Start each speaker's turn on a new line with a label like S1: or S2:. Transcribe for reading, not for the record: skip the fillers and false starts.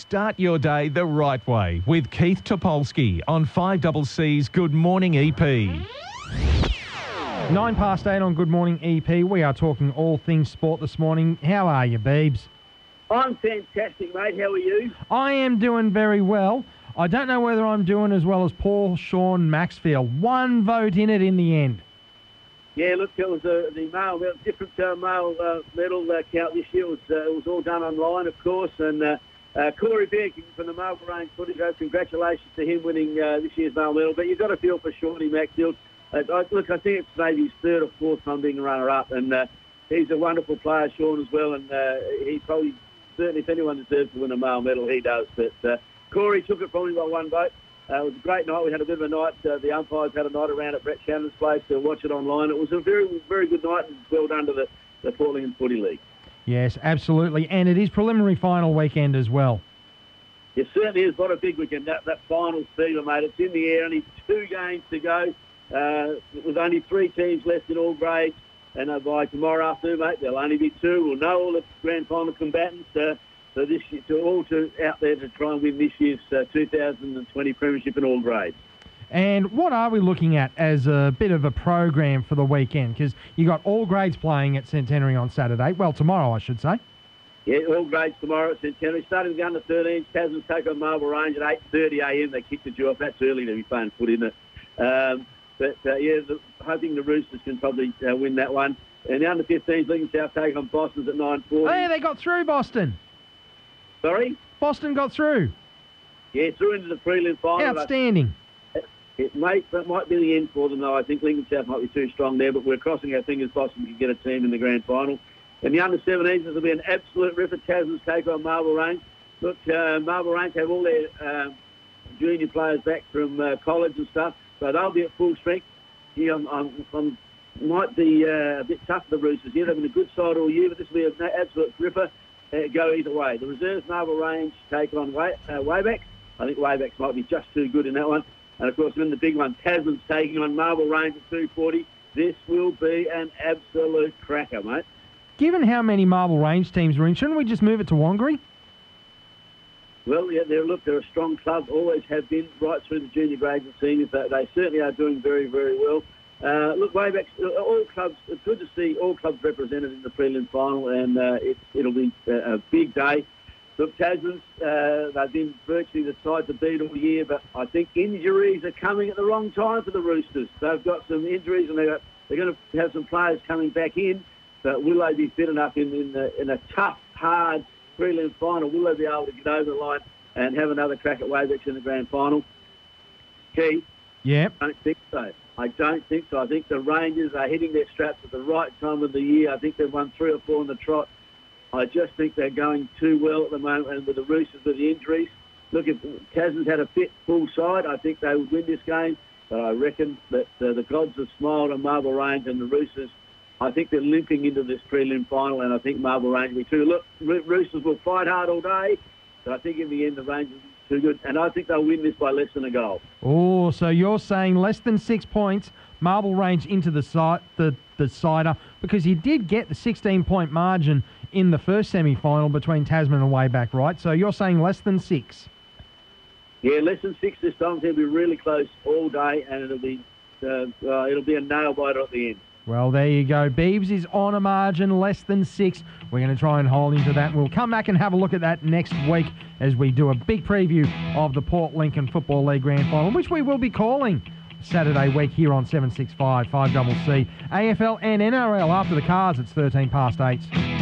S1: Start your day the right way with Keith Topolsky on 5CC's Good Morning EP.
S2: 8:09 on Good Morning EP. We are talking all things sport this morning. How are you, Beebs?
S3: I'm fantastic, mate. How are you?
S2: I am doing very well. I don't know whether I'm doing as well as Paul Sean Maxfield. One vote in it in the end.
S3: Yeah, look, it was the male, different male medal count this year. It was all done online, of course, and Corey Bearking from the Marlborough Range Footage. Congratulations to him winning this year's male medal. But you've got to feel for Shawnee Maxfield. I think it's maybe his third or fourth time being runner-up, and he's a wonderful player, Sean, as well, and he probably, certainly if anyone deserves to win a male medal, he does. But Corey took it from him by one vote. It was a great night. We had a bit of a night. The umpires had a night around at Brett Shannon's place to watch it online. It was a very, very good night, and well done to the Port Lincoln Footy League. Yes,
S2: absolutely. And it is preliminary final weekend as well.
S3: It certainly is. What a big weekend. That final fever, mate. It's in the air. Only 2 games to go. With only 3 teams left in all grades. And by tomorrow afternoon, mate, there'll only be 2. We'll know all the grand final combatants. So this year, out there to try and win this year's 2020 Premiership in all grades.
S2: And what are we looking at as a bit of a program for the weekend? Because you got all grades playing at Centenary on Saturday. Well, tomorrow, I should say.
S3: Yeah, all grades tomorrow at Centenary. Starting with the under-13s, Tasmans take on Marlborough Range at 8:30 a.m. They kick the dew off. That's early to be playing foot, isn't it? Hoping the Roosters can probably win that one. And the under-15s, Lincoln South take on Boston's at 9:40.
S2: Hey, they got through, Boston.
S3: Sorry?
S2: Boston got through.
S3: Yeah, through into the prelim final.
S2: Outstanding.
S3: It might be the end for them, though. I think Lincoln South might be too strong there, but we're crossing our fingers Boston can get a team in the grand final. And the under-17s, this will be an absolute ripper. Tasman's take on Marlborough Range. Look, Marlborough Range have all their junior players back from college and stuff, so they'll be at full strength. Yeah, might be a bit tough for the Roosters here. They've been a good side all year, but this will be an absolute ripper. Go either way. The reserves, Marlborough Range take on Waybacks. I think Waybacks might be just too good in that one. And, of course, in the big one, Tasman's taking on Marlborough Range at 2:40. This will be an absolute cracker, mate.
S2: Given how many Marlborough Range teams are in, shouldn't we just move it to Wangari?
S3: Well, yeah, they're a strong club, always have been, right through the junior grades and seniors. They certainly are doing very, very well. Look, Waybacks, all clubs, it's good to see all clubs represented in the prelim final, and it'll be a big day. Look, Tasmans, they've been virtually the side to beat all year, but I think injuries are coming at the wrong time for the Roosters. They've got some injuries, and they're going to have some players coming back in, but will they be fit enough in a tough, hard prelim final? Will they be able to get over the line and have another crack at Waybacks in the grand final? Keith?
S2: Yeah.
S3: I don't think so. I don't think so. I think the Rangers are hitting their straps at the right time of the year. I think they've won 3 or 4 on the trot. I just think they're going too well at the moment, and with the Roosters with the injuries. Look, if Tasman's had a fit full side, I think they would win this game. But I reckon that the gods have smiled on Marlborough Range, and the Roosters, I think they're limping into this prelim final, and I think Marlborough Range will be too. Look, Roosters will fight hard all day, but I think in the end the Rangers are too good, and I think they'll win this by less than a goal.
S2: Oh, so you're saying less than 6 points, Marlborough Range into the cider, because he did get the 16-point margin in the first semi-final between Tasman and Wayback, right? So you're saying less than 6?
S3: Yeah, less than 6 this time. It'll be really close all day, and it'll be a nail-biter at the end.
S2: Well, there you go. Beebs is on a margin less than 6. We're going to try and hold him to that. We'll come back and have a look at that next week as we do a big preview of the Port Lincoln Football League Grand Final, which we will be calling Saturday week here on 765 5CC. AFL and NRL after the Cars. It's 8:13.